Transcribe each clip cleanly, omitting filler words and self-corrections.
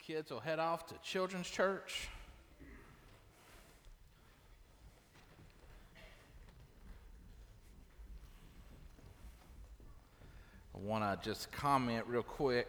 Kids will head off to Children's Church. I want to just comment real quick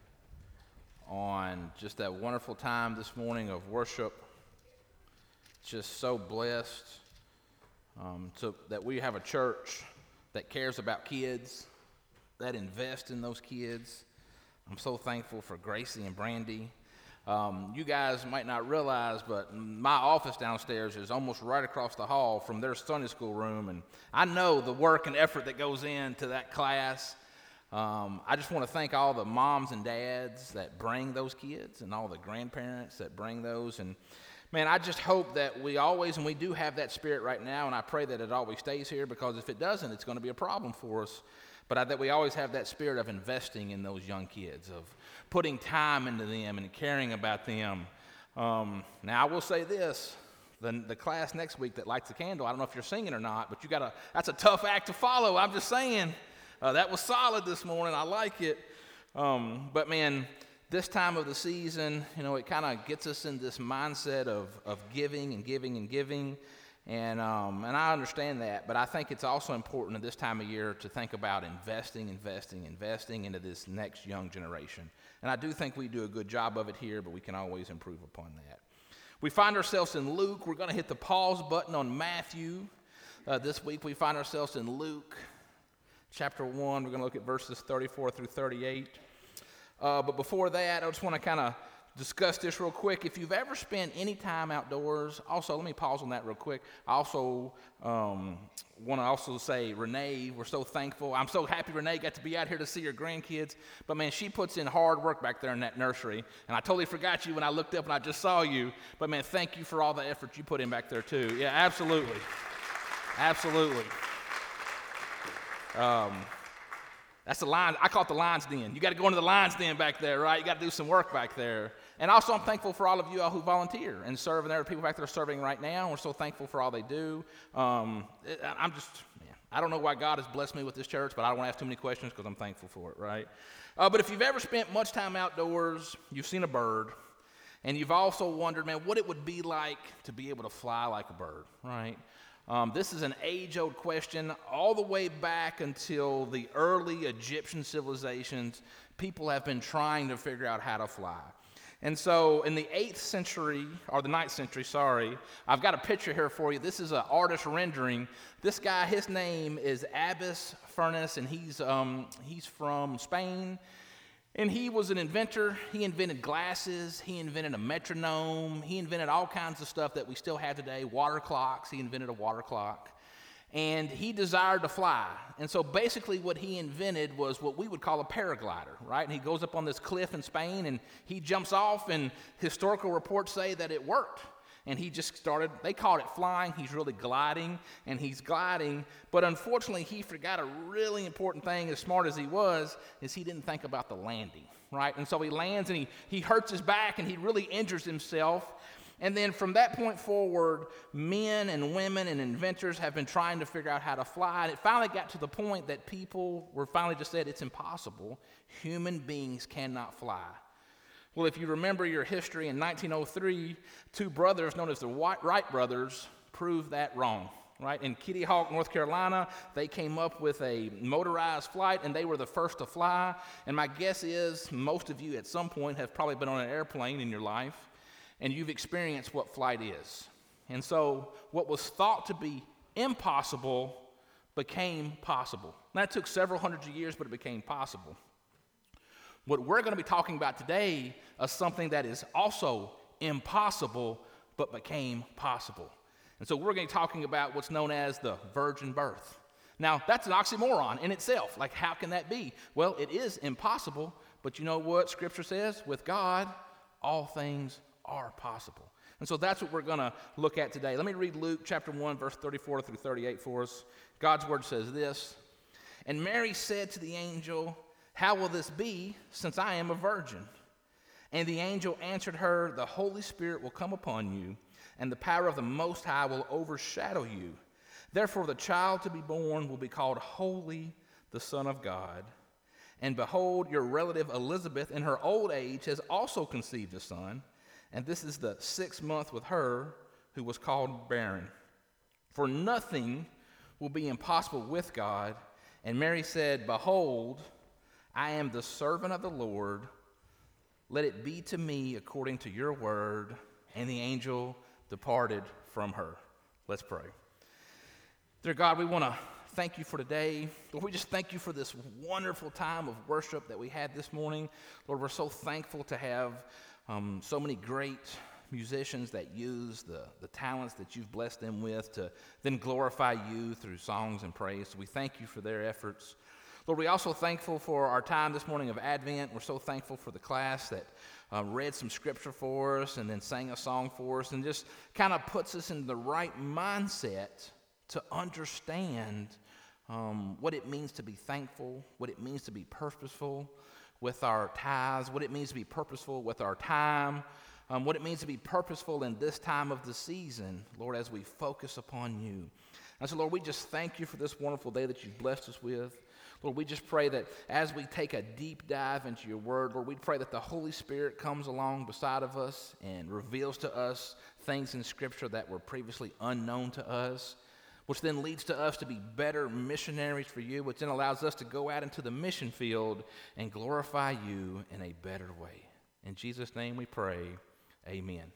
on just that wonderful time this morning of worship. Just so blessed that we have a church that cares about kids, that invests in those kids. I'm so thankful for Gracie and Brandy. You guys might not realize, but my office downstairs is almost right across the hall from their Sunday school room, and I know the work and effort that goes into that class. I just want to thank all the moms and dads that bring those kids and all the grandparents that bring those. And man, I just hope that we always, and we do have that spirit right now, and I pray that it always stays here, because if it doesn't, it's going to be a problem for us. But that we always have that spirit of investing in those young kids, of putting time into them and caring about them. Now, I will say this. The class next week that lights the candle, I don't know if you're singing or not, but that's a tough act to follow. I'm just saying. That was solid this morning. I like it. But man, this time of the season, it kind of gets us in this mindset of giving and giving and giving. And I understand that, but I think it's also important at this time of year to think about investing into this next young generation. And I do think we do a good job of it here, but we can always improve upon that. We find ourselves in Luke. We're going to hit the pause button on Matthew. This week we find ourselves in Luke chapter 1. We're going to look at verses 34 through 38. But before that, I just want to kind of discuss this real quick. If you've ever spent any time outdoors, also, let me pause on that real quick. I also want to say, Renee, we're so thankful. I'm so happy Renee got to be out here to see her grandkids. But man, she puts in hard work back there in that nursery. And I totally forgot you when I looked up and I just saw you. But man, thank you for all the effort you put in back there too. Yeah, absolutely. Absolutely. That's the line. I call it the lion's den. You got to go into the lion's den back there, right? You got to do some work back there. And also, I'm thankful for all of you all who volunteer and serve. And there are people back there serving right now. We're so thankful for all they do. I don't know why God has blessed me with this church, but I don't want to ask too many questions because I'm thankful for it, right? But if you've ever spent much time outdoors, you've seen a bird, and you've also wondered, man, what it would be like to be able to fly like a bird, right? This is an age-old question. All the way back until the early Egyptian civilizations, people have been trying to figure out how to fly. And so in the 9th century, I've got a picture here for you. This is an artist rendering. This guy, his name is Abbas Furness, and he's from Spain. And he was an inventor. He invented glasses. He invented a metronome. He invented all kinds of stuff that we still have today, water clocks. He invented a water clock. And he desired to fly. And so basically what he invented was what we would call a paraglider, right? And he goes up on this cliff in Spain, and he jumps off, and historical reports say that it worked. And he just started, they called it flying. He's really gliding, and he's gliding. But unfortunately, he forgot a really important thing, as smart as he was, is he didn't think about the landing, right? And so he lands, and he hurts his back, and he really injures himself. And then from that point forward, men and women and inventors have been trying to figure out how to fly. And it finally got to the point that people were finally just said, it's impossible. Human beings cannot fly. Well, if you remember your history, in 1903, two brothers known as the Wright brothers proved that wrong, right? In Kitty Hawk, North Carolina, they came up with a motorized flight, and they were the first to fly. And my guess is most of you at some point have probably been on an airplane in your life, and you've experienced what flight is. And so what was thought to be impossible became possible. That took several hundreds of years, but it became possible. What we're going to be talking about today is something that is also impossible, but became possible. And so we're going to be talking about what's known as the virgin birth. Now, that's an oxymoron in itself. Like, how can that be? Well, it is impossible, but you know what Scripture says? With God, all things are possible. And so that's what we're going to look at today. Let me read Luke chapter 1, verse 34 through 38 for us. God's word says this: "And Mary said to the angel, 'How will this be, since I am a virgin?' And the angel answered her, 'The Holy Spirit will come upon you, and the power of the Most High will overshadow you. Therefore the child to be born will be called Holy, the Son of God. And behold, your relative Elizabeth in her old age has also conceived a son, and this is the 6th month with her who was called barren. For nothing will be impossible with God. And Mary said, Behold, I am the servant of the Lord. Let it be to me according to your word. And the angel departed from her. Let's pray. Dear God, we want to thank you for today. Lord, we just thank you for this wonderful time of worship that we had this morning. Lord, we're so thankful to have so many great musicians that use the talents that you've blessed them with to then glorify you through songs and praise. So we thank you for their efforts. Lord, we're also thankful for our time this morning of Advent. We're so thankful for the class that read some scripture for us and then sang a song for us and just kind of puts us in the right mindset to understand what it means to be thankful, what it means to be purposeful with our tithes, what it means to be purposeful with our time, what it means to be purposeful in this time of the season, Lord, as we focus upon you. And so, Lord, we just thank you for this wonderful day that you've blessed us with. Lord, we just pray that as we take a deep dive into your word, Lord, we pray that the Holy Spirit comes along beside of us and reveals to us things in Scripture that were previously unknown to us, which then leads to us to be better missionaries for you, which then allows us to go out into the mission field and glorify you in a better way. In Jesus' name we pray, amen.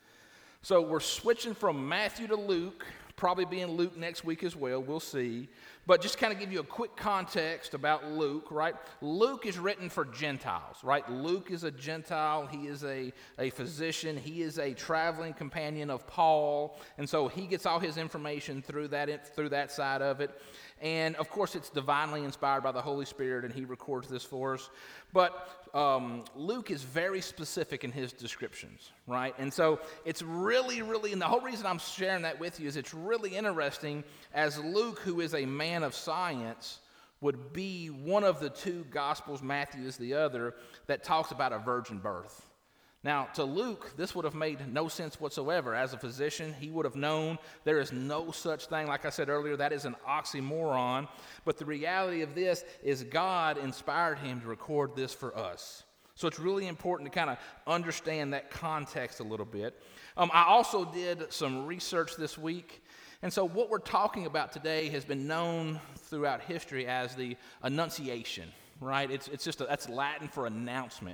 So we're switching from Matthew to Luke, probably being Luke next week as well, we'll see. But just kind of give you a quick context about Luke, right? Luke is written for Gentiles, right? Luke is a Gentile. He is a physician. He is a traveling companion of Paul. And so he gets all his information through that side of it. And, of course, it's divinely inspired by the Holy Spirit, and he records this for us. But Luke is very specific in his descriptions, right? And so it's really, and the whole reason I'm sharing that with you is it's really interesting as Luke, who is a man of science, would be one of the two Gospels, Matthew is the other, that talks about a virgin birth. Now, to Luke, this would have made no sense whatsoever. As a physician, he would have known there is no such thing. Like I said earlier, that is an oxymoron. But the reality of this is God inspired him to record this for us. So it's really important to kind of understand that context a little bit. I also did some research this week. And so what we're talking about today has been known throughout history as the Annunciation, right? That's Latin for announcement.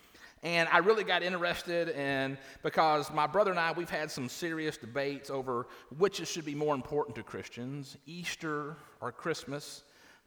And I really got interested because my brother and I, we've had some serious debates over which should be more important to Christians, Easter or Christmas.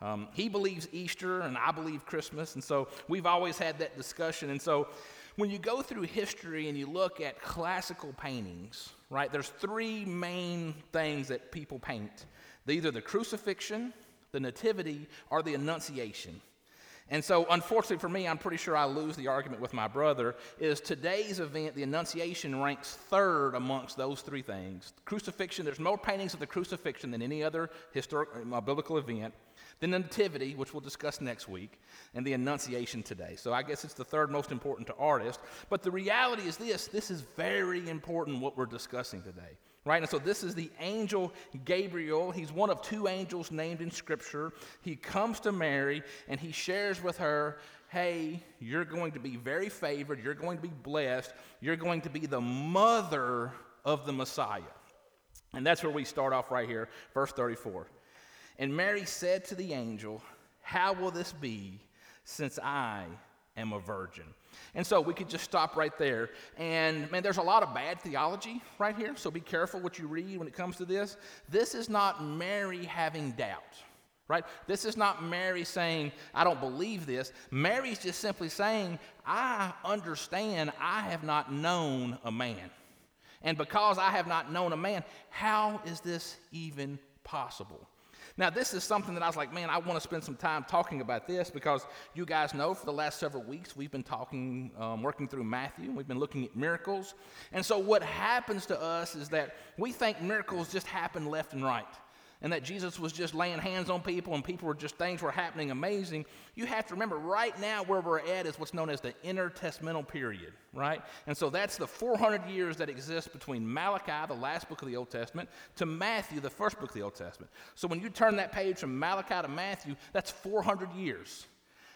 He believes Easter and I believe Christmas, and so we've always had that discussion. And so when you go through history and you look at classical paintings, right, there's three main things that people paint. Either the crucifixion, the nativity, or the Annunciation. And so, unfortunately for me, I'm pretty sure I lose the argument with my brother, is today's event, the Annunciation, ranks third amongst those three things. Crucifixion, there's more paintings of the crucifixion than any other biblical event. Then the Nativity, which we'll discuss next week, and the Annunciation today. So I guess it's the third most important to artists. But the reality is this is very important what we're discussing today. Right, and so this is the angel Gabriel. He's one of two angels named in Scripture. He comes to Mary, and he shares with her, hey, you're going to be very favored. You're going to be blessed. You're going to be the mother of the Messiah. And that's where we start off right here, verse 34. And Mary said to the angel, how will this be since I am a virgin? And so we could just stop right there. And, man, there's a lot of bad theology right here, so be careful what you read when it comes to this. This is not Mary having doubt, right? This is not Mary saying, I don't believe this. Mary's just simply saying, I understand I have not known a man. And because I have not known a man, how is this even possible? Now, this is something that I was like, man, I want to spend some time talking about this because you guys know for the last several weeks we've been talking, working through Matthew. We've been looking at miracles. And so what happens to us is that we think miracles just happen left and right and that Jesus was just laying hands on people and things were happening amazing. You have to remember right now where we're at is what's known as the intertestamental period, right? And so that's the 400 years that exists between Malachi, the last book of the Old Testament, to Matthew, the first book of the Old Testament. So when you turn that page from Malachi to Matthew, that's 400 years.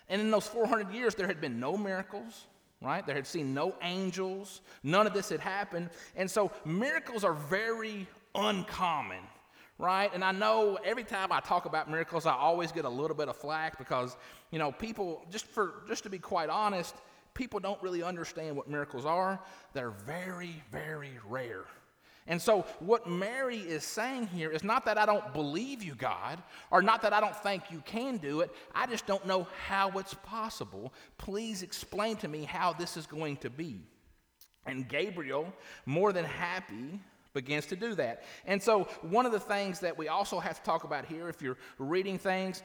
And in those 400 years, there had been no miracles, right? There had seen no angels. None of this had happened. And so miracles are very uncommon, right? And I know every time I talk about miracles, I always get a little bit of flack because, people, just to be quite honest, people don't really understand what miracles are. They're very, very rare. And so what Mary is saying here is not that I don't believe you, God, or not that I don't think you can do it. I just don't know how it's possible. Please explain to me how this is going to be. And Gabriel, more than happy, begins to do that. And so one of the things that we also have to talk about here, if you're reading things,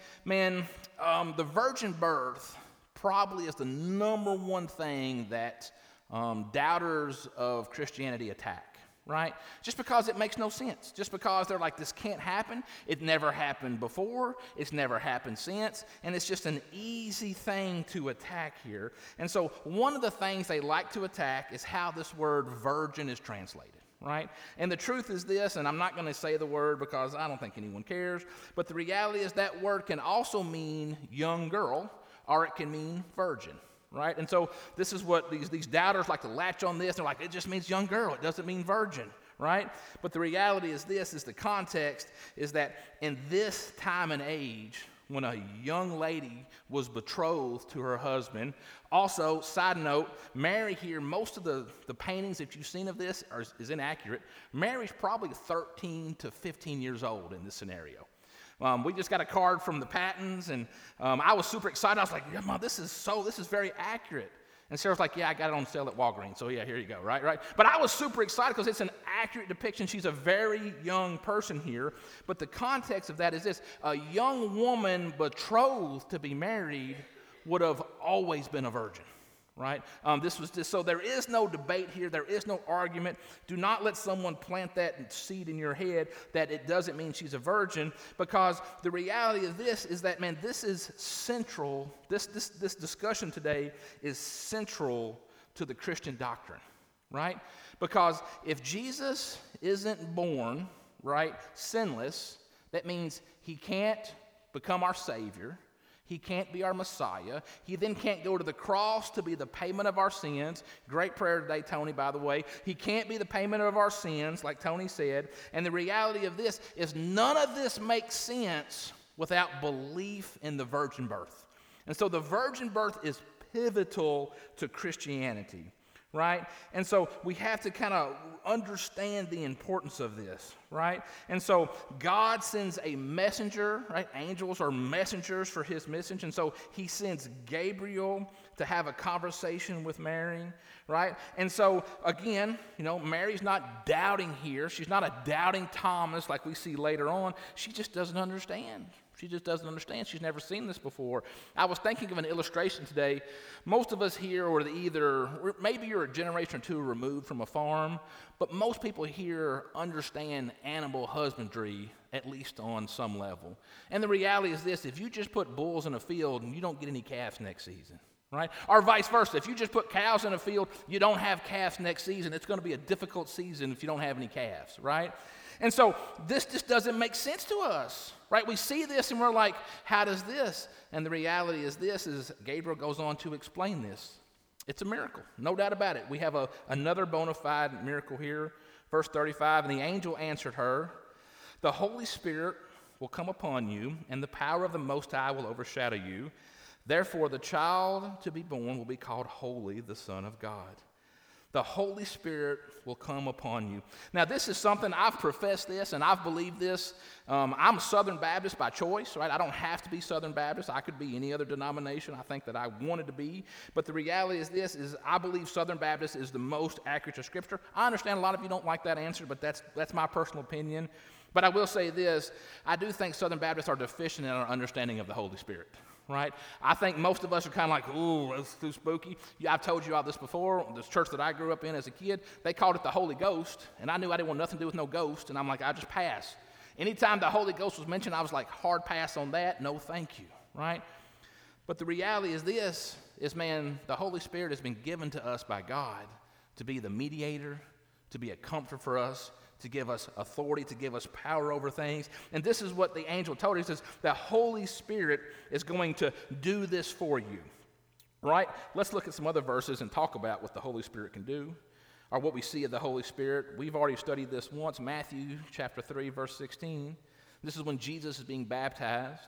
the virgin birth probably is the number one thing that doubters of Christianity attack. Right? Just because it makes no sense. Just because they're like, this can't happen. It never happened before. It's never happened since. And it's just an easy thing to attack here. And so one of the things they like to attack is how this word virgin is translated. Right? And the truth is this, and I'm not going to say the word because I don't think anyone cares, but the reality is that word can also mean young girl, or it can mean virgin. Right? And so this is what these doubters like to latch on this. They're like, it just means young girl. It doesn't mean virgin. Right? But the reality is this, is the context is that in this time and age, when a young lady was betrothed to her husband, also, side note, Mary here, most of the paintings that you've seen of this is inaccurate. Mary's probably 13 to 15 years old in this scenario. We just got a card from the Pattons, and I was super excited. I was like, yeah, Mom, this is very accurate. And Sarah's like, yeah, I got it on sale at Walgreens, so yeah, here you go, right? But I was super excited because it's an accurate depiction. She's a very young person here, but the context of that is this. A young woman betrothed to be married would have always been a virgin. Right? So there is no debate here. There is no argument. Do not let someone plant that seed in your head that it doesn't mean she's a virgin, because the reality of this is that, this is central. This discussion today is central to the Christian doctrine, right? Because if Jesus isn't born, right, sinless, that means he can't become our Savior. He can't be our Messiah. He then can't go to the cross to be the payment of our sins. Great prayer today, Tony, by the way. He can't be the payment of our sins, like Tony said. And the reality of this is none of this makes sense without belief in the virgin birth. And so the virgin birth is pivotal to Christianity, right? And so we have to kind of understand the importance of this, right? And so God sends a messenger, right? Angels are messengers for his message. And so he sends Gabriel to have a conversation with Mary, right? And so again, Mary's not doubting here. She's not a doubting Thomas like we see later on. She just doesn't understand. She just doesn't understand. She's never seen this before. I was thinking of an illustration today. Most of us here maybe you're a generation or two removed from a farm, but most people here understand animal husbandry, at least on some level. And the reality is this: if you just put bulls in a field and you don't get any calves next season, right? Or vice versa. If you just put cows in a field, you don't have calves next season. It's going to be a difficult season if you don't have any calves, right? And so this just doesn't make sense to us, right? We see this and we're like, how does this? And the reality is Gabriel goes on to explain this. It's a miracle, no doubt about it. We have another bona fide miracle here. Verse 35, and the angel answered her, the Holy Spirit will come upon you, and the power of the Most High will overshadow you. Therefore, the child to be born will be called Holy, the Son of God. The Holy Spirit will come upon you. Now, this is something, I've professed this and I've believed this. I'm a Southern Baptist by choice, right? I don't have to be Southern Baptist. I could be any other denomination I think that I wanted to be. But the reality is I believe Southern Baptist is the most accurate to Scripture. I understand a lot of you don't like that answer, but that's my personal opinion. But I will say this: I do think Southern Baptists are deficient in our understanding of the Holy Spirit. Right? I think most of us are kind of like, ooh, that's too spooky. I've told you all this before. This church that I grew up in as a kid, they called it the Holy Ghost, and I knew I didn't want nothing to do with no ghost, and I'm like, I just pass. Anytime the Holy Ghost was mentioned, I was like, hard pass on that, no thank you, right? But the reality is the Holy Spirit has been given to us by God to be the mediator, to be a comfort for us, to give us authority, to give us power over things. And this is what the angel told us. He says, the Holy Spirit is going to do this for you. Right? Let's look at some other verses and talk about what the Holy Spirit can do, or what we see of the Holy Spirit. We've already studied this once, Matthew chapter 3, verse 16. This is when Jesus is being baptized.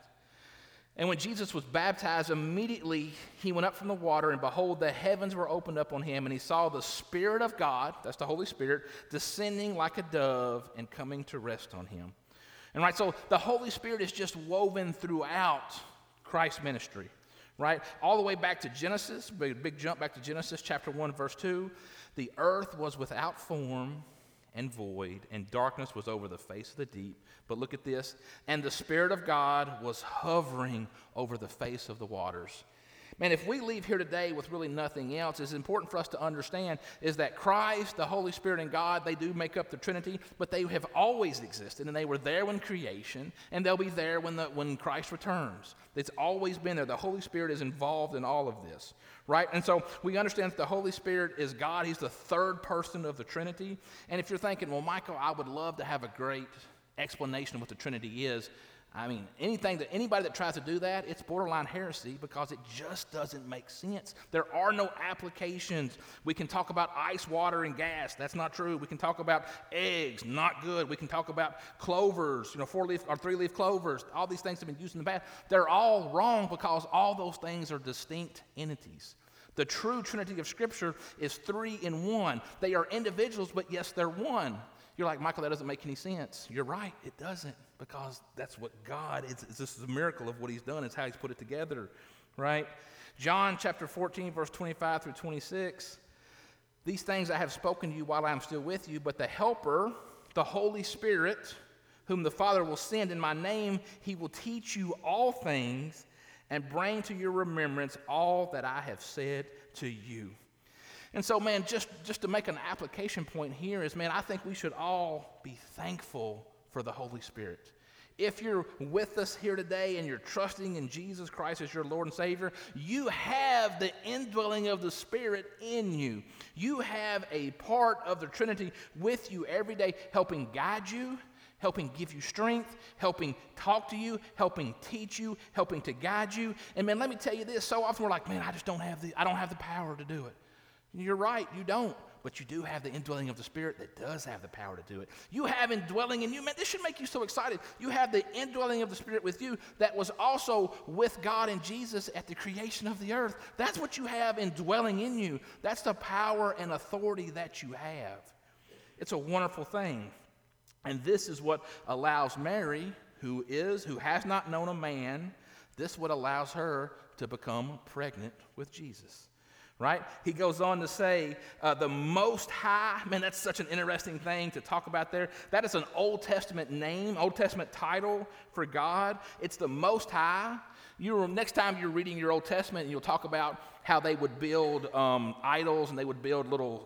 And when Jesus was baptized, immediately he went up from the water, and behold, the heavens were opened up on him, and he saw the Spirit of God, that's the Holy Spirit, descending like a dove and coming to rest on him. And right, so the Holy Spirit is just woven throughout Christ's ministry, right? All the way back to Genesis, big jump back to Genesis chapter 1, verse 2. The earth was without form and void, and darkness was over the face of the deep. But look at this. And the Spirit of God was hovering over the face of the waters. Man, if we leave here today with really nothing else, it's important for us to understand is that Christ, the Holy Spirit, and God, they do make up the Trinity, but they have always existed, and they were there when creation, and they'll be there when Christ returns. It's always been there. The Holy Spirit is involved in all of this, right? And so we understand that the Holy Spirit is God. He's the third person of the Trinity. And if you're thinking, well, Michael, I would love to have a great explanation of what the Trinity is, I mean, anybody that tries to do that, it's borderline heresy because it just doesn't make sense. There are no applications. We can talk about ice, water, and gas. That's not true. We can talk about eggs. Not good. We can talk about clovers, 4-leaf or 3-leaf clovers. All these things have been used in the past. They're all wrong because all those things are distinct entities. The true Trinity of Scripture is 3 in 1. They are individuals, but yes, they're one. You're like, Michael, that doesn't make any sense. You're right, it doesn't, because that's what God is. This is a miracle of what he's done. It's how he's put it together, right? John chapter 14, verse 25 through 26. These things I have spoken to you while I am still with you, but the Helper, the Holy Spirit, whom the Father will send in my name, he will teach you all things and bring to your remembrance all that I have said to you. And so, man, just to make an application point here is, man, I think we should all be thankful for the Holy Spirit. If you're with us here today and you're trusting in Jesus Christ as your Lord and Savior, you have the indwelling of the Spirit in you. You have a part of the Trinity with you every day, helping guide you, helping give you strength, helping talk to you, helping teach you, helping to guide you. And man, let me tell you this, so often we're like, man, I don't have the power to do it. You're right, you don't, but you do have the indwelling of the Spirit that does have the power to do it. You have indwelling in you. Man, this should make you so excited. You have the indwelling of the Spirit with you that was also with God and Jesus at the creation of the earth. That's what you have indwelling in you. That's the power and authority that you have. It's a wonderful thing. And this is what allows Mary, who has not known a man, this what allows her to become pregnant with Jesus. Right? He goes on to say, the Most High. Man, that's such an interesting thing to talk about there. That is an Old Testament name, Old Testament title for God. It's the Most High. Next time you're reading your Old Testament, you'll talk about how they would build idols, and they would build little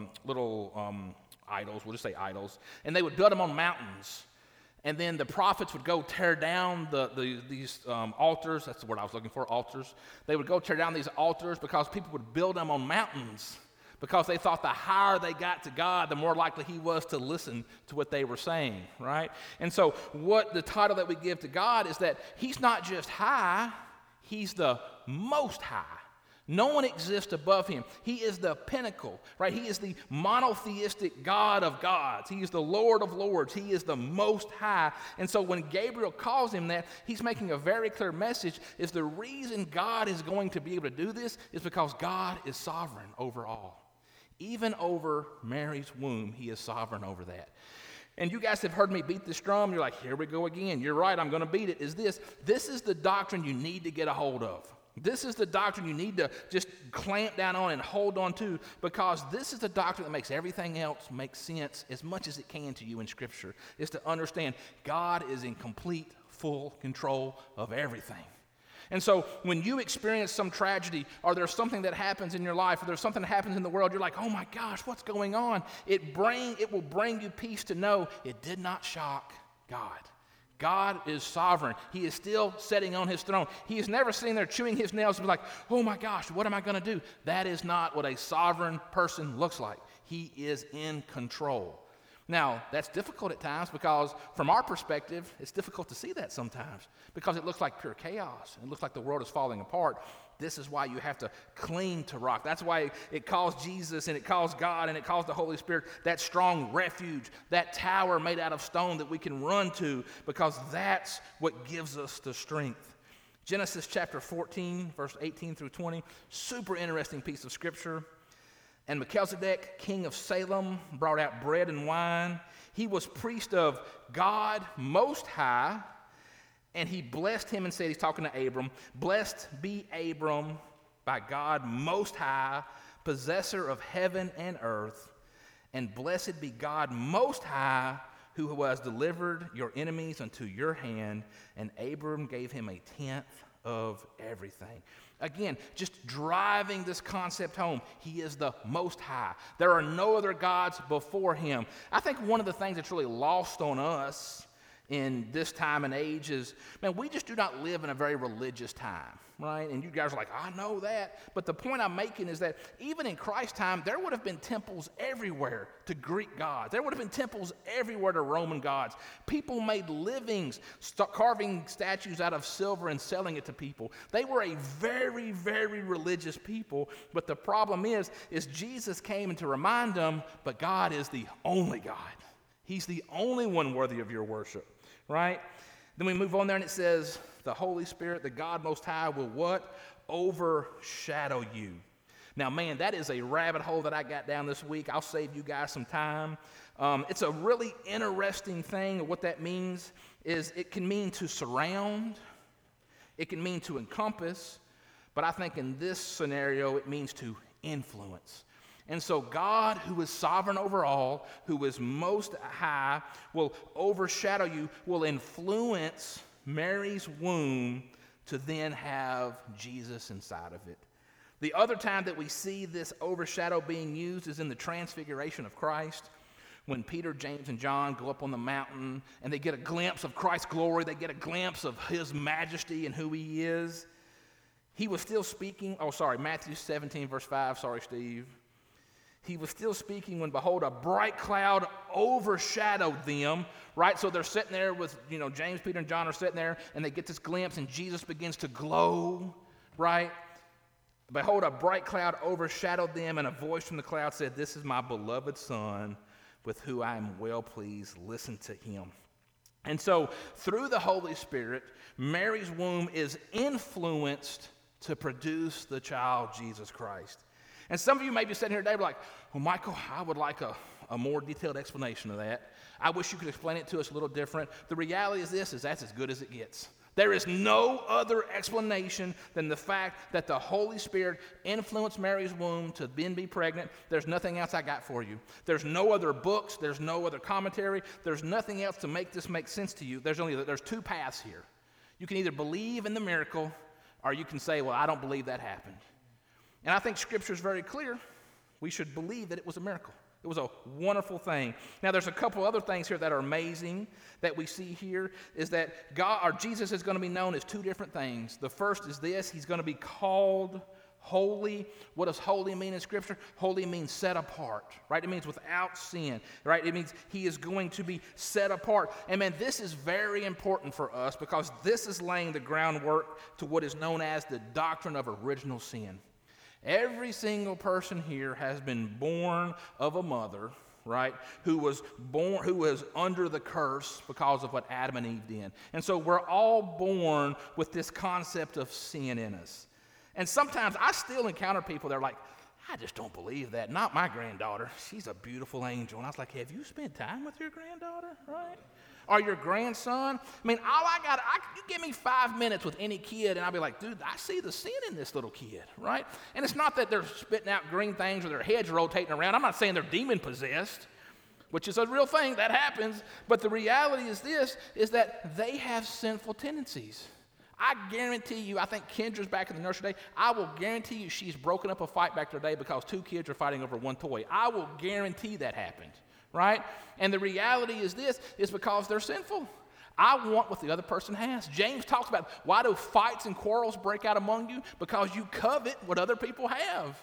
idols. We'll just say idols. And they would build them on mountains. And then the prophets would go tear down these altars. That's the word I was looking for, altars. They would go tear down these altars because people would build them on mountains because they thought the higher they got to God, the more likely he was to listen to what they were saying, right? And so what the title that we give to God is that he's not just high, he's the Most High. No one exists above him. He is the pinnacle, right? He is the monotheistic God of gods. He is the Lord of lords. He is the Most High. And so when Gabriel calls him that, he's making a very clear message is the reason God is going to be able to do this is because God is sovereign over all. Even over Mary's womb, he is sovereign over that. And you guys have heard me beat this drum. You're like, here we go again. You're right, I'm going to beat it. This is the doctrine you need to get a hold of. This is the doctrine you need to just clamp down on and hold on to, because this is the doctrine that makes everything else make sense as much as it can to you in Scripture, is to understand God is in complete, full control of everything. And so when you experience some tragedy, or there's something that happens in your life, or there's something that happens in the world, you're like, oh my gosh, what's going on? It will bring you peace to know it did not shock God. God is sovereign. He is still sitting on his throne. He is never sitting there chewing his nails and be like, oh my gosh, what am I going to do? That is not what a sovereign person looks like. He is in control. Now, that's difficult at times because from our perspective, it's difficult to see that sometimes because it looks like pure chaos. It looks like the world is falling apart. This is why you have to cling to rock. That's why it calls Jesus and it calls God and it calls the Holy Spirit that strong refuge, that tower made out of stone that we can run to because that's what gives us the strength. Genesis chapter 14, verse 18 through 20, super interesting piece of scripture. And Melchizedek, king of Salem, brought out bread and wine. He was priest of God Most High, and he blessed him and said, he's talking to Abram, blessed be Abram by God Most High, possessor of heaven and earth, and blessed be God Most High, who has delivered your enemies unto your hand. And Abram gave him a tenth of everything. Again, just driving this concept home. He is the Most High. There are no other gods before him. I think one of the things that's really lost on us in this time and age is, man, we just do not live in a very religious time, right? And you guys are like, I know that. But the point I'm making is that even in Christ's time, there would have been temples everywhere to Greek gods. There would have been temples everywhere to Roman gods. People made livings carving statues out of silver and selling it to people. They were a very, very religious people. But the problem is Jesus came in to remind them, but God is the only God. He's the only one worthy of your worship, right? Then we move on there and it says, the Holy Spirit, the God Most High will what? Overshadow you. Now, man, that is a rabbit hole that I got down this week. I'll save you guys some time. It's a really interesting thing. What that means is it can mean to surround. It can mean to encompass. But I think in this scenario, it means to influence. And so God, who is sovereign over all, who is most high, will overshadow you, will influence Mary's womb to then have Jesus inside of it. The other time that we see this overshadow being used is in the transfiguration of Christ. When Peter, James, and John go up on the mountain and they get a glimpse of Christ's glory, they get a glimpse of his majesty and who he is. He was still speaking, Matthew 17, verse 5, sorry, Steve. He was still speaking when, behold, a bright cloud overshadowed them, right? So they're sitting there with, James, Peter, and John are sitting there, and they get this glimpse, and Jesus begins to glow, right? Behold, a bright cloud overshadowed them, and a voice from the cloud said, this is my beloved Son, with whom I am well pleased. Listen to him. And so, through the Holy Spirit, Mary's womb is influenced to produce the child, Jesus Christ. And some of you may be sitting here today like, well, Michael, I would like a more detailed explanation of that. I wish you could explain it to us a little different. The reality is that's as good as it gets. There is no other explanation than the fact that the Holy Spirit influenced Mary's womb to then be pregnant. There's nothing else I got for you. There's no other books. There's no other commentary. There's nothing else to make this make sense to you. There's two paths here. You can either believe in the miracle or you can say, well, I don't believe that happened. And I think Scripture is very clear. We should believe that it was a miracle. It was a wonderful thing. Now, there's a couple other things here that are amazing that we see here is that Jesus is going to be known as two different things. The first is this. He's going to be called holy. What does holy mean in Scripture? Holy means set apart, right? It means without sin, right? It means he is going to be set apart. And man, this is very important for us because this is laying the groundwork to what is known as the doctrine of original sin. Every single person here has been born of a mother, right, who was under the curse because of what Adam and Eve did. And so we're all born with this concept of sin in us. And sometimes I still encounter people that are like, I just don't believe that. Not my granddaughter. She's a beautiful angel. And I was like, have you spent time with your granddaughter, right? Or your grandson? I mean, you give me 5 minutes with any kid, and I'll be like, dude, I see the sin in this little kid, right? And it's not that they're spitting out green things or their heads rotating around. I'm not saying they're demon-possessed, which is a real thing. That happens. But the reality is that they have sinful tendencies. I guarantee you, I think Kendra's back in the nursery today. I will guarantee you she's broken up a fight back there today because two kids are fighting over one toy. I will guarantee that happened. Right? And the reality is because they're sinful. I want what the other person has. James talks about why do fights and quarrels break out among you? Because you covet what other people have.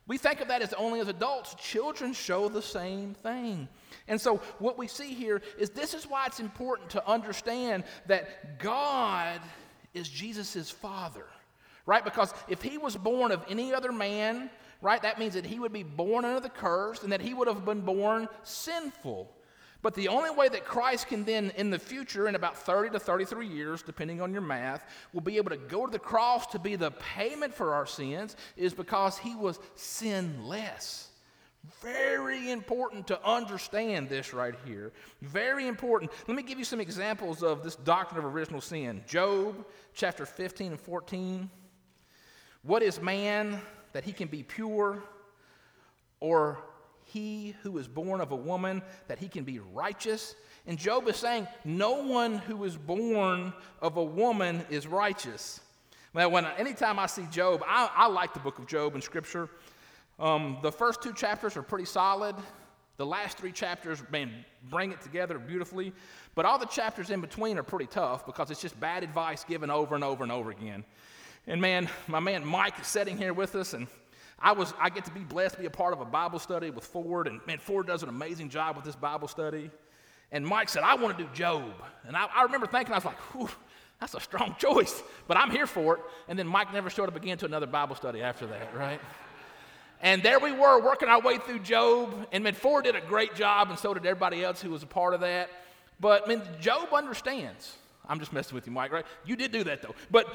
We think of that as only as adults. Children show the same thing. And so what we see here is this is why it's important to understand that God is Jesus' Father, right? Because if he was born of any other man, right, that means that he would be born under the curse and that he would have been born sinful. But the only way that Christ can then, in the future, in about 30 to 33 years, depending on your math, will be able to go to the cross to be the payment for our sins is because he was sinless. Very important to understand this right here. Very important. Let me give you some examples of this doctrine of original sin. Job chapter 15 and 14. What is man that he can be pure, or he who is born of a woman that he can be righteous? And Job is saying no one who is born of a woman is righteous. Now, anytime I see Job, I like the book of Job in Scripture. The first 2 chapters are pretty solid. The last 3 chapters, man, bring it together beautifully. But all the chapters in between are pretty tough because it's just bad advice given over and over and over again. And man, my man Mike is sitting here with us, and I get to be blessed to be a part of a Bible study with Ford, and man, Ford does an amazing job with this Bible study. And Mike said, I want to do Job. And I remember thinking, I was like, whew, that's a strong choice, but I'm here for it. And then Mike never showed up again to another Bible study after that, right? And there we were working our way through Job, and man, Ford did a great job, and so did everybody else who was a part of that. But man, Job understands. I'm just messing with you, Mike, right? You did do that, though. But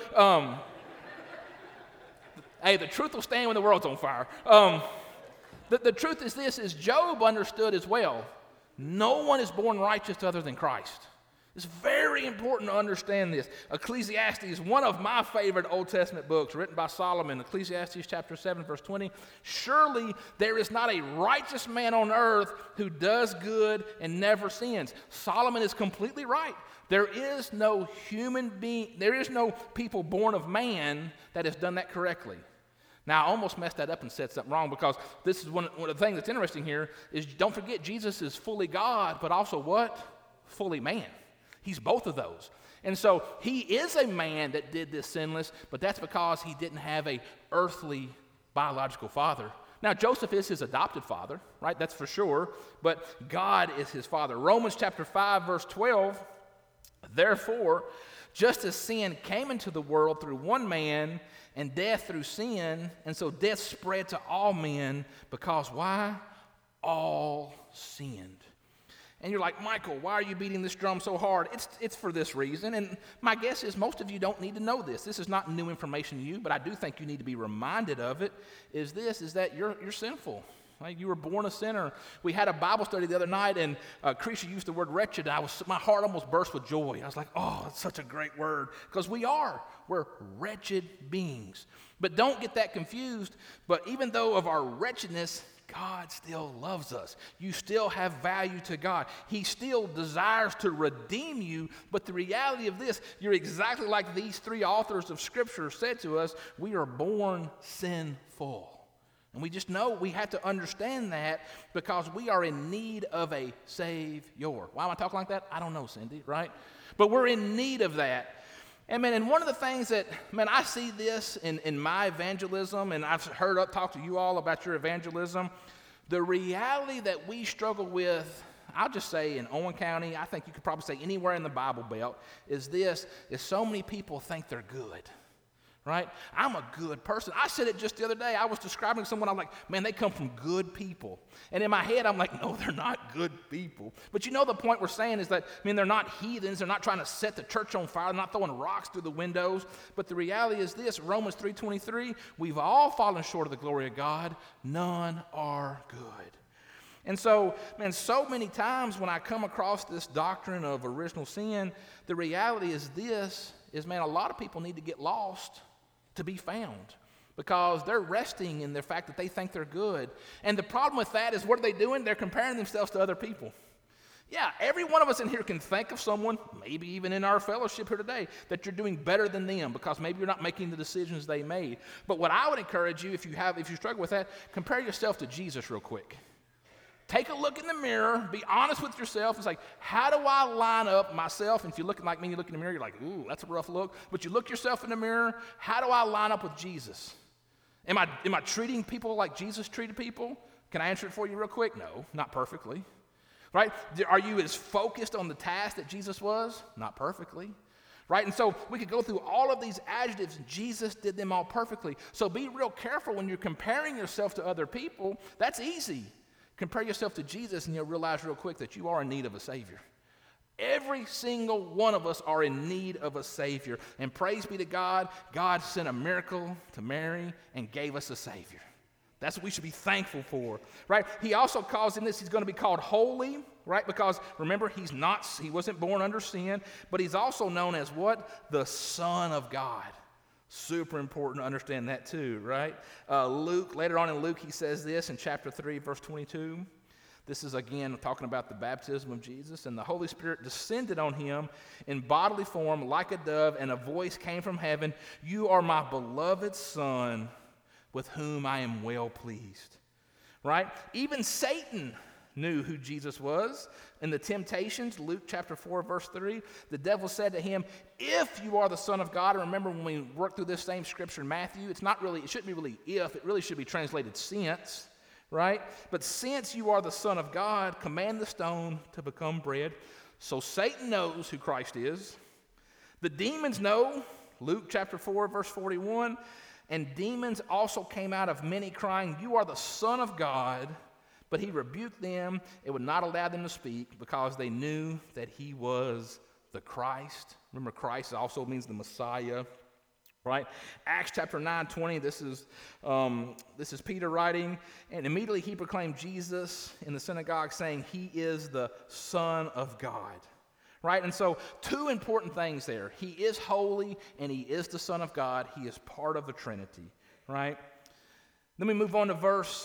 hey, the truth will stand when the world's on fire. The truth is this, is Job understood as well. No one is born righteous other than Christ. It's very important to understand this. Ecclesiastes, one of my favorite Old Testament books, written by Solomon, Ecclesiastes chapter 7, verse 20. Surely there is not a righteous man on earth who does good and never sins. Solomon is completely right. There is no human being, there is no people born of man that has done that correctly. Now, I almost messed that up and said something wrong because this is one of the things that's interesting here is don't forget Jesus is fully God, but also what? Fully man. He's both of those. And so he is a man that did this sinless, but that's because he didn't have a earthly biological father. Now, Joseph is his adopted father, right? That's for sure, but God is his father. Romans chapter 5, verse 12, therefore, just as sin came into the world through one man and death through sin, and so death spread to all men because why? All sinned. And you're like, Michael, why are you beating this drum so hard? It's for this reason. And my guess is most of you don't need to know this. This is not new information to you, but I do think you need to be reminded of it, is that you're sinful. Right? You were born a sinner. We had a Bible study the other night, and Creasy used the word wretched. My heart almost burst with joy. I was like, oh, it's such a great word. Because we're wretched beings. But don't get that confused. But even though of our wretchedness, God still loves us. You still have value to God. He still desires to redeem you, but the reality of this, you're exactly like these 3 authors of Scripture said to us, we are born sinful. And we just know we have to understand that because we are in need of a Savior. Why am I talking like that? I don't know, Cindy, right? But we're in need of that. And man, and one of the things that, man, I see this in my evangelism, and I've talk to you all about your evangelism, the reality that we struggle with, I'll just say in Owen County, I think you could probably say anywhere in the Bible Belt, is so many people think they're good. Right? I'm a good person. I said it just the other day. I was describing someone. I'm like, man, they come from good people. And in my head, I'm like, no, they're not good people. But you know the point we're saying is that, I mean, they're not heathens. They're not trying to set the church on fire. They're not throwing rocks through the windows. But the reality is this, Romans 3:23, we've all fallen short of the glory of God. None are good. And so, man, so many times when I come across this doctrine of original sin, the reality is man, a lot of people need to get lost to be found because they're resting in the fact that they think they're good. And the problem with that is what are they doing? They're comparing themselves to other people. Yeah, every one of us in here can think of someone, maybe even in our fellowship here today, that you're doing better than them because maybe you're not making the decisions they made. But what I would encourage you, if you struggle with that, compare yourself to Jesus real quick. Take a look in the mirror, be honest with yourself. It's like, how do I line up myself? And if you're looking like me, you look in the mirror, you're like, ooh, that's a rough look. But you look yourself in the mirror, how do I line up with Jesus? Am I treating people like Jesus treated people? Can I answer it for you real quick? No, not perfectly. Right? Are you as focused on the task that Jesus was? Not perfectly. Right? And so we could go through all of these adjectives. Jesus did them all perfectly. So be real careful when you're comparing yourself to other people. That's easy. Compare yourself to Jesus and you'll realize real quick that you are in need of a Savior. Every single one of us are in need of a Savior. And praise be to God, God sent a miracle to Mary and gave us a Savior. That's what we should be thankful for, right? He also calls him this, he's going to be called holy, right? Because remember, he wasn't born under sin, but he's also known as what? The Son of God. Super important to understand that too, right? Later on in Luke, he says this in chapter 3, verse 22. This is again talking about the baptism of Jesus. And the Holy Spirit descended on him in bodily form like a dove, and a voice came from heaven, "You are my beloved Son, with whom I am well pleased." Right? Even Satan knew who Jesus was. In the temptations, Luke chapter 4, verse 3, the devil said to him, "If you are the Son of God," and remember when we worked through this same scripture in Matthew, it shouldn't be really if, it really should be translated since, right? But since you are the Son of God, command the stone to become bread. So Satan knows who Christ is. The demons know, Luke chapter 4, verse 41, and demons also came out of many, crying, "You are the Son of God." But he rebuked them and would not allow them to speak because they knew that he was the Christ. Remember, Christ also means the Messiah, right? Acts chapter 9:20, this is Peter writing, and immediately he proclaimed Jesus in the synagogue, saying, "He is the Son of God." Right? And so two important things there. He is holy and he is the Son of God. He is part of the Trinity, right? Then we move on to verse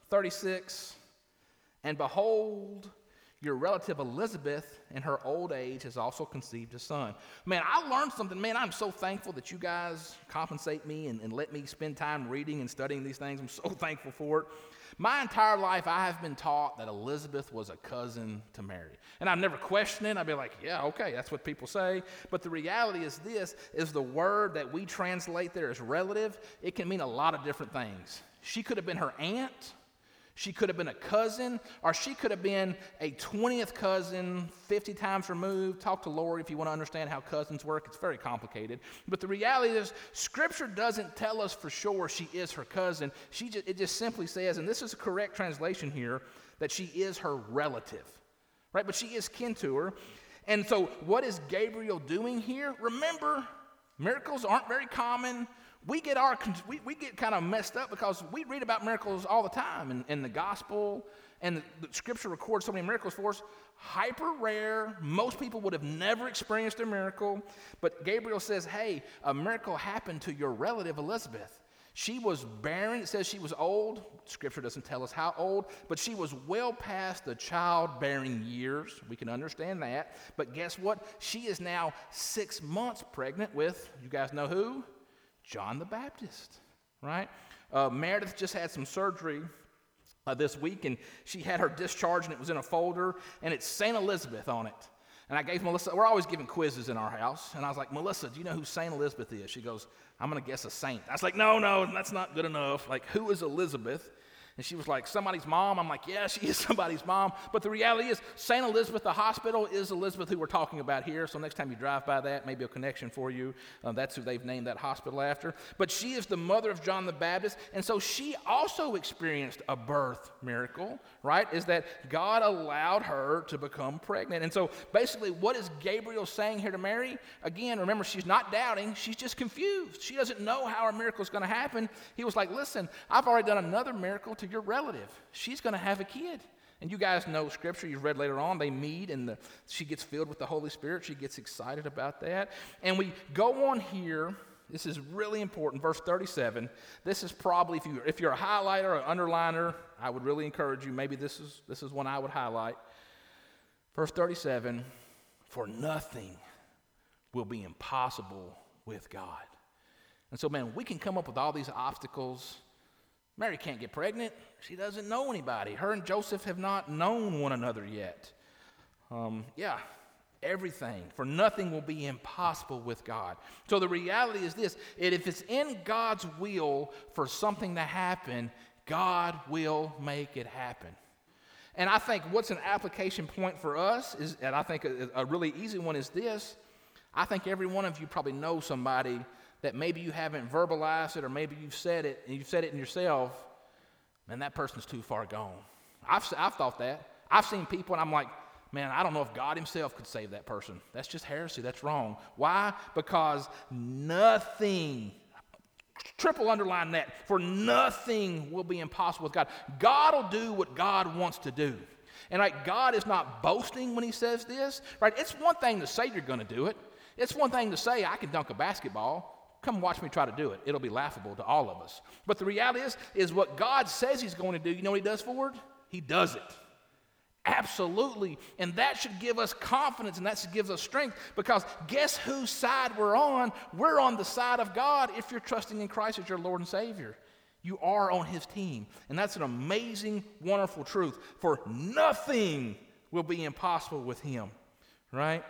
36. "And behold, your relative Elizabeth in her old age has also conceived a son." Man, I learned something. Man, I'm so thankful that you guys compensate me and let me spend time reading and studying these things. I'm so thankful for it. My entire life, I have been taught that Elizabeth was a cousin to Mary. And I've never questioned it. I'd be like, yeah, okay, that's what people say. But the reality is this, is the word that we translate there as relative, it can mean a lot of different things. She could have been her aunt. She could have been a cousin, or she could have been a 20th cousin, 50 times removed. Talk to Lori if you want to understand how cousins work. It's very complicated. But the reality is, Scripture doesn't tell us for sure she is her cousin. It just simply says, and this is a correct translation here, that she is her relative, right? But she is kin to her. And so what is Gabriel doing here? Remember, miracles aren't very common. We get kind of messed up because we read about miracles all the time in the gospel, and the Scripture records so many miracles for us. Hyper rare. Most people would have never experienced a miracle. But Gabriel says, hey, a miracle happened to your relative Elizabeth. She was barren. It says she was old. Scripture doesn't tell us how old, but she was well past the childbearing years. We can understand that. But guess what? She is now 6 months pregnant with, you guys know who? John the Baptist, right? Meredith just had some surgery this week, and she had her discharge, and it was in a folder, and it's St. Elizabeth on it. And I gave Melissa, we're always giving quizzes in our house, and I was like, Melissa, do you know who St. Elizabeth is? She goes, I'm going to guess a saint. I was like, no, that's not good enough. Like, who is Elizabeth? And she was like, somebody's mom. I'm like, yeah, she is somebody's mom. But the reality is, St. Elizabeth, the hospital, is Elizabeth who we're talking about here. So next time you drive by that, maybe a connection for you. That's who they've named that hospital after. But she is the mother of John the Baptist. And so she also experienced a birth miracle, right? Is that God allowed her to become pregnant. And so basically, what is Gabriel saying here to Mary? Again, remember, she's not doubting. She's just confused. She doesn't know how her miracle is going to happen. He was like, listen, I've already done another miracle to your relative. She's going to have a kid. And you guys know Scripture. You've read later on. They meet, and she gets filled with the Holy Spirit. She gets excited about that. And we go on here. This is really important. Verse 37. This is probably, if you're a highlighter or underliner, I would really encourage you. Maybe this is one I would highlight. Verse 37. For nothing will be impossible with God. And so, man, we can come up with all these obstacles. Mary can't get pregnant. She doesn't know anybody. Her and Joseph have not known one another yet. Everything, for nothing will be impossible with God. So the reality is this, if it's in God's will for something to happen, God will make it happen. And I think what's an application point for us is, and I think a really easy one is this, I think every one of you probably know somebody that maybe you haven't verbalized it, or maybe you've said it, and you've said it in yourself, and that person's too far gone. I've thought that. I've seen people, and I'm like, man, I don't know if God himself could save that person. That's just heresy. That's wrong. Why? Because nothing, triple underline that, for nothing will be impossible with God. God will do what God wants to do. And God is not boasting when he says this, right? It's one thing to say you're going to do it. It's one thing to say, I can dunk a basketball. Come watch me try to do it. It'll be laughable to all of us. But the reality is what God says he's going to do, you know what he does for it? He does it. Absolutely. And that should give us confidence, and that should give us strength, because guess whose side we're on? We're on the side of God if you're trusting in Christ as your Lord and Savior. You are on his team. And that's an amazing, wonderful truth. For nothing will be impossible with him. Right?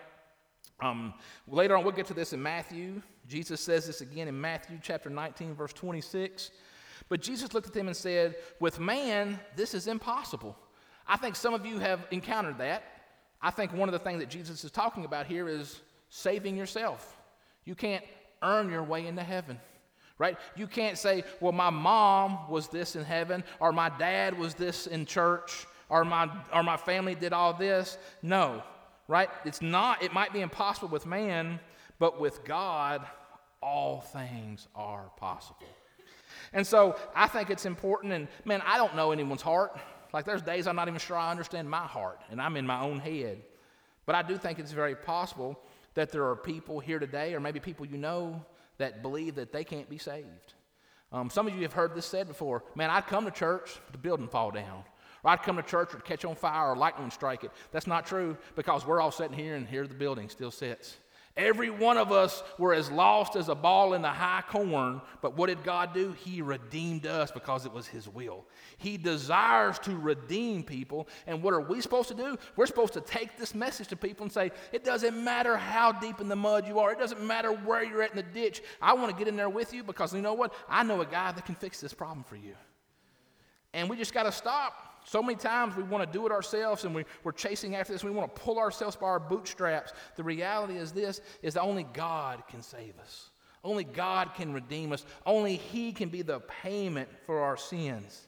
Later on, we'll get to this in Matthew. Jesus says this again in Matthew chapter 19, verse 26. But Jesus looked at them and said, with man, this is impossible. I think some of you have encountered that. I think one of the things that Jesus is talking about here is saving yourself. You can't earn your way into heaven, right? You can't say, well, my mom was this in heaven, or my dad was this in church, or my family did all this. No, right? It's not. It might be impossible with man, but with God, all things are possible. And so I think it's important, and man, I don't know anyone's heart. Like there's days I'm not even sure I understand my heart, and I'm in my own head. But I do think it's very possible that there are people here today, or maybe people you know, that believe that they can't be saved. Some of you have heard this said before. Man, I'd come to church, but the building fall down. Or I'd come to church or catch on fire or lightning strike it. That's not true, because we're all sitting here, and here the building still sits. Every one of us were as lost as a ball in the high corn, but what did God do? He redeemed us because it was his will. He desires to redeem people, and what are we supposed to do? We're supposed to take this message to people and say, it doesn't matter how deep in the mud you are. It doesn't matter where you're at in the ditch. I want to get in there with you, because you know what? I know a guy that can fix this problem for you. And we just got to stop. So many times we want to do it ourselves, and we're chasing after this. We want to pull ourselves by our bootstraps. The reality is this, is that only God can save us. Only God can redeem us. Only he can be the payment for our sins.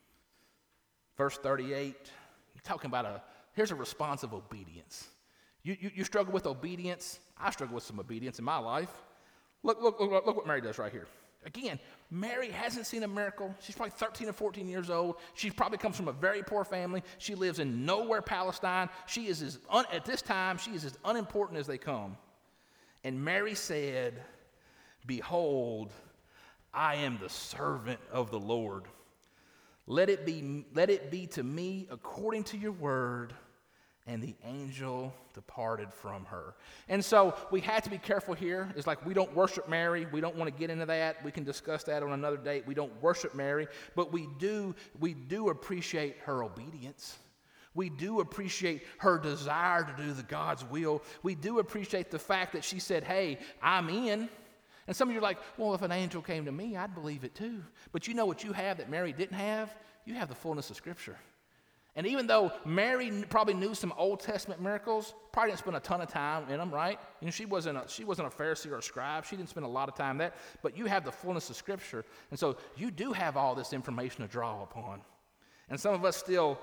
Verse 38, you're talking about here's a response of obedience. You struggle with obedience. I struggle with some obedience in my life. Look what Mary does right here. Again, Mary hasn't seen a miracle. She's probably 13 or 14 years old. She probably comes from a very poor family. She lives in nowhere, Palestine. She is at this time, she is as unimportant as they come. And Mary said, behold, I am the servant of the Lord. Let it be to me according to your word. And the angel departed from her. And so we have to be careful here. It's like we don't worship Mary. We don't want to get into that. We can discuss that on another date. We don't worship Mary, but we do appreciate her obedience. We do appreciate her desire to do the God's will. We do appreciate the fact that she said, hey, I'm in. And some of you are like, well, if an angel came to me, I'd believe it too. But you know what you have that Mary didn't have? You have the fullness of Scripture. And even though Mary probably knew some Old Testament miracles, probably didn't spend a ton of time in them, right? You know, she wasn't a Pharisee or a scribe. She didn't spend a lot of time there. But you have the fullness of Scripture, and so you do have all this information to draw upon. And some of us still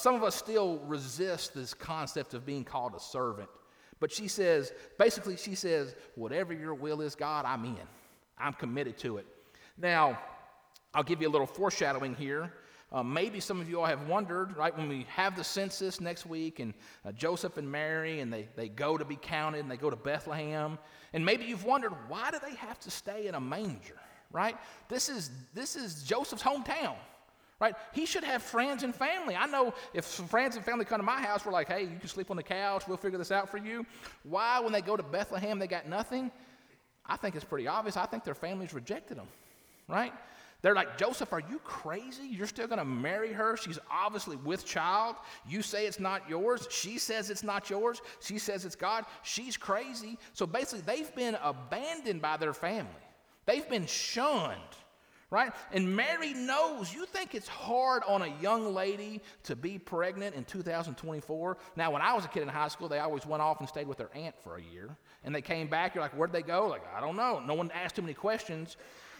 resist this concept of being called a servant. But she says, whatever your will is, God, I'm in. I'm committed to it. Now, I'll give you a little foreshadowing here. Maybe some of you all have wondered, right, when we have the census next week, and Joseph and Mary, and they go to be counted, and they go to Bethlehem, and maybe you've wondered, why do they have to stay in a manger, right? This is Joseph's hometown, right? He should have friends and family. I know if some friends and family come to my house, we're like, hey, you can sleep on the couch, we'll figure this out for you. Why, when they go to Bethlehem, they got nothing? I think it's pretty obvious. I think their families rejected them, right? They're like, Joseph, are you crazy? You're still going to marry her? She's obviously with child. You say it's not yours. She says it's not yours. She says it's God. She's crazy. So basically, they've been abandoned by their family. They've been shunned, right? And Mary knows. You think it's hard on a young lady to be pregnant in 2024? Now, when I was a kid in high school, they always went off and stayed with their aunt for a year. And they came back. You're like, where'd they go? Like, I don't know. No one asked too many questions.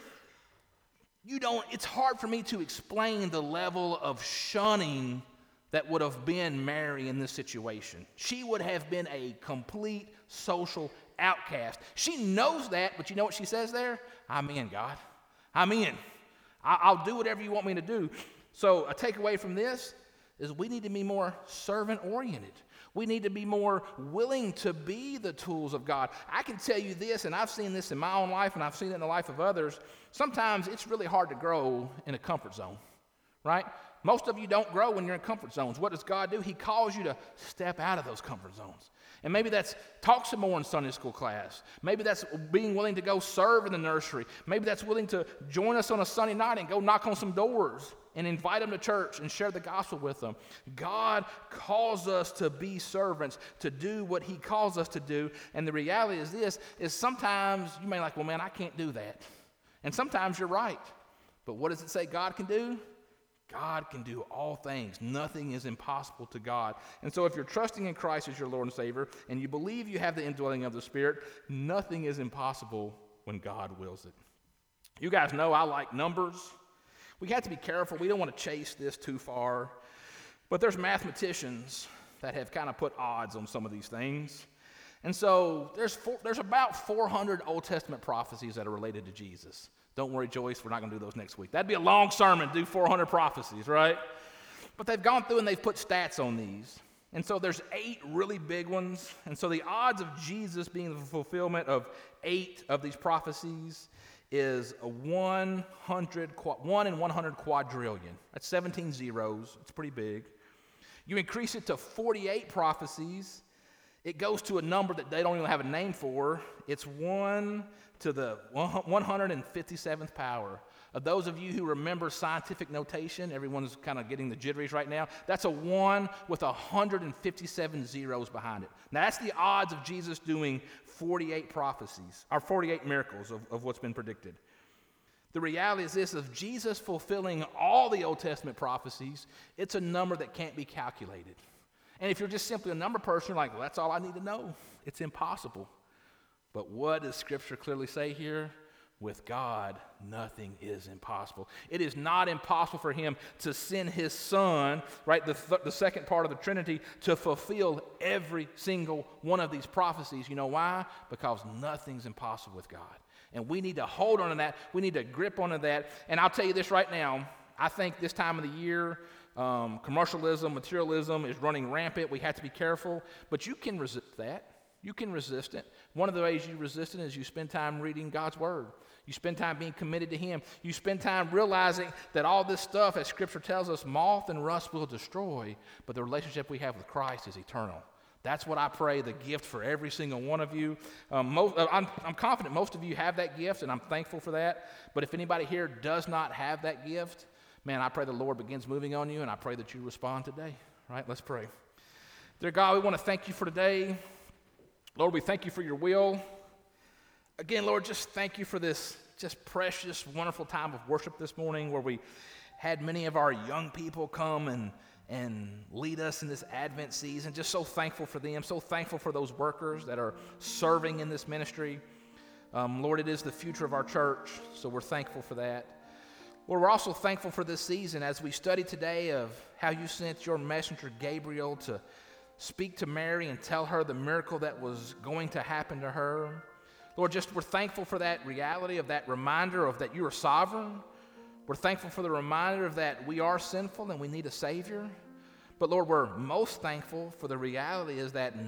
It's hard for me to explain the level of shunning that would have been Mary in this situation. She would have been a complete social outcast. She knows that, but you know what she says there? I'm in, God. I'm in. I'll do whatever you want me to do. So a takeaway from this is we need to be more servant-oriented. We need to be more willing to be the tools of God. I can tell you this, and I've seen this in my own life, and I've seen it in the life of others. Sometimes it's really hard to grow in a comfort zone, right? Most of you don't grow when you're in comfort zones. What does God do? He calls you to step out of those comfort zones. And maybe that's talk some more in Sunday school class. Maybe that's being willing to go serve in the nursery. Maybe that's willing to join us on a Sunday night and go knock on some doors and invite them to church and share the gospel with them. God calls us to be servants, to do what he calls us to do. And the reality is this, is sometimes you may be like, well, man, I can't do that. And sometimes you're right. But what does it say God can do? God can do all things. Nothing is impossible to God. And so if you're trusting in Christ as your Lord and Savior, and you believe you have the indwelling of the Spirit, nothing is impossible when God wills it. You guys know I like numbers. We have to be careful. We don't want to chase this too far. But there's mathematicians that have kind of put odds on some of these things. And so there's about 400 Old Testament prophecies that are related to Jesus. Don't worry, Joyce, we're not going to do those next week. That'd be a long sermon, do 400 prophecies, right? But they've gone through and they've put stats on these. And so there's 8 really big ones. And so the odds of Jesus being the fulfillment of 8 of these prophecies is a 1 in 100 quadrillion. That's 17 zeros. It's pretty big. You increase it to 48 prophecies, it goes to a number that they don't even have a name for. It's 1 to the 157th power. Of those of you who remember scientific notation, everyone's kind of getting the jitteries right now. That's a 1 with 157 zeros behind it. Now that's the odds of Jesus doing 48 prophecies, or 48 miracles of what's been predicted. The reality is this, of Jesus fulfilling all the Old Testament prophecies, it's a number that can't be calculated. And if you're just simply a number person, you're like, well, that's all I need to know. It's impossible. But what does Scripture clearly say here? With God, nothing is impossible. It is not impossible for him to send his Son, right, the second part of the Trinity, to fulfill every single one of these prophecies. You know why? Because nothing's impossible with God. And we need to hold on to that. We need to grip onto that. And I'll tell you this right now. I think this time of the year, commercialism, materialism is running rampant. We have to be careful. But you can resist that. You can resist it. One of the ways you resist it is you spend time reading God's Word. You spend time being committed to Him. You spend time realizing that all this stuff, as Scripture tells us, moth and rust will destroy, but the relationship we have with Christ is eternal. That's what I pray, the gift for every single one of you. I'm confident most of you have that gift, and I'm thankful for that. But if anybody here does not have that gift, man, I pray the Lord begins moving on you, and I pray that you respond today. All right, let's pray. Dear God, we want to thank you for today. Lord, we thank you for your will. Again, Lord, just thank you for this just precious, wonderful time of worship this morning where we had many of our young people come and lead us in this Advent season. Just so thankful for them, so thankful for those workers that are serving in this ministry. Lord, it is the future of our church, so we're thankful for that. Lord, we're also thankful for this season as we study today of how you sent your messenger Gabriel to speak to Mary and tell her the miracle that was going to happen to her. Lord, just we're thankful for that reality, of that reminder of that you are sovereign. We're thankful for the reminder of that we are sinful and we need a Savior. But Lord, we're most thankful for the reality is that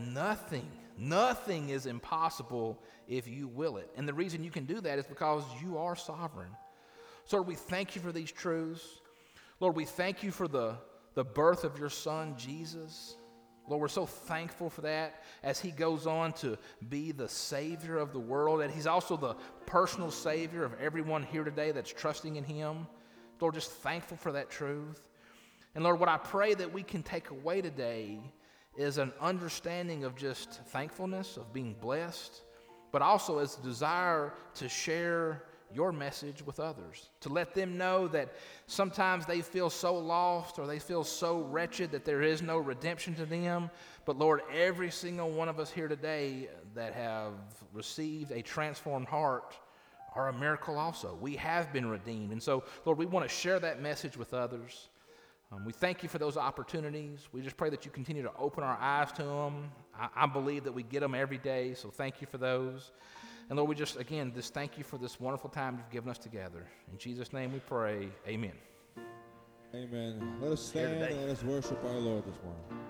nothing is impossible if you will it. And the reason you can do that is because you are sovereign. So Lord, we thank you for these truths. Lord, we thank you for the birth of your Son, Jesus. Lord, we're so thankful for that as he goes on to be the Savior of the world, and he's also the personal Savior of everyone here today that's trusting in him. Lord, just thankful for that truth. And Lord, what I pray that we can take away today is an understanding of just thankfulness, of being blessed, but also as a desire to share your message with others, to let them know that sometimes they feel so lost or they feel so wretched that there is no redemption to them. But Lord, every single one of us here today that have received a transformed heart are a miracle also. We have been redeemed. And so, Lord, we want to share that message with others. We thank you for those opportunities. We just pray that you continue to open our eyes to them. I believe that we get them every day, so thank you for those. And Lord, we just thank you for this wonderful time you've given us together. In Jesus' name we pray, amen. Amen. Let us stand and let us worship our Lord this morning.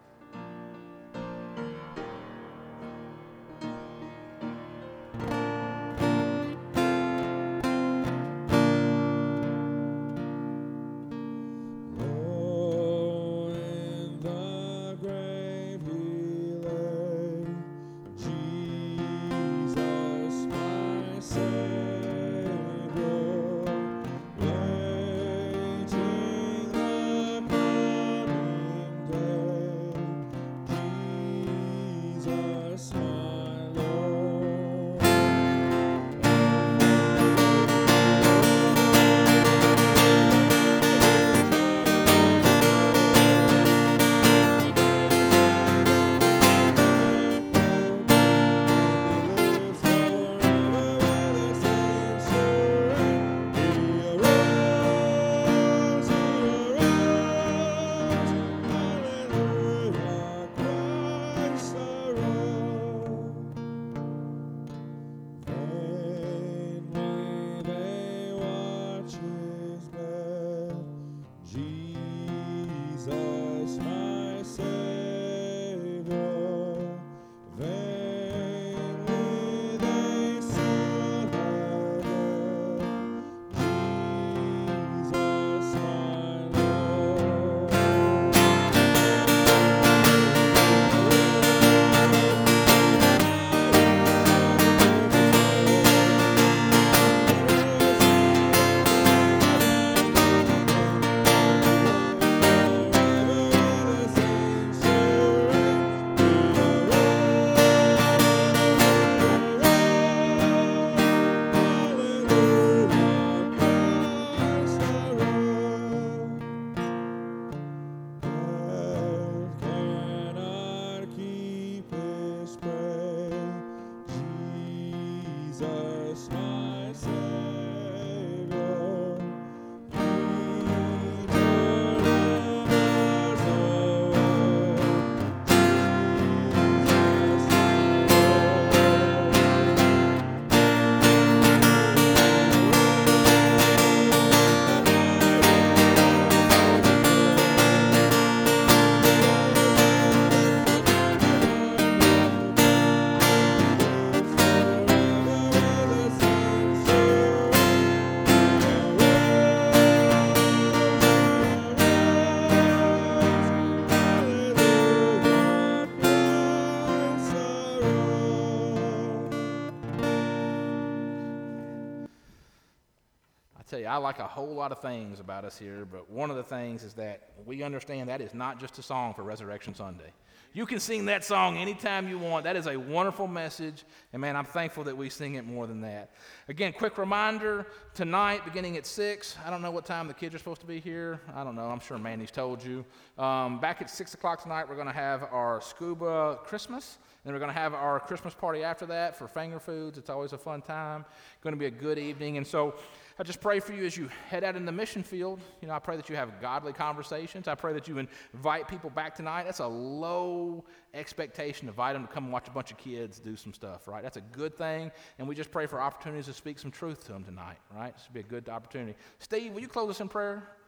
Tell you, I like a whole lot of things about us here, but one of the things is that we understand that is not just a song for Resurrection Sunday. You can sing that song anytime you want. That is a wonderful message, and man, I'm thankful that we sing it more than that. Again, quick reminder, tonight, beginning at 6, I don't know what time the kids are supposed to be here. I don't know. I'm sure Mandy's told you. Back at 6 o'clock tonight, we're going to have our scuba Christmas, and we're going to have our Christmas party after that for finger foods. It's always a fun time. Going to be a good evening, and so I just pray for you as you head out in the mission field. You know, I pray that you have godly conversations. I pray that you invite people back tonight. That's a low expectation to invite them to come and watch a bunch of kids do some stuff, right? That's a good thing, and we just pray for opportunities to speak some truth to them tonight, right? This would be a good opportunity. Steve, will you close us in prayer?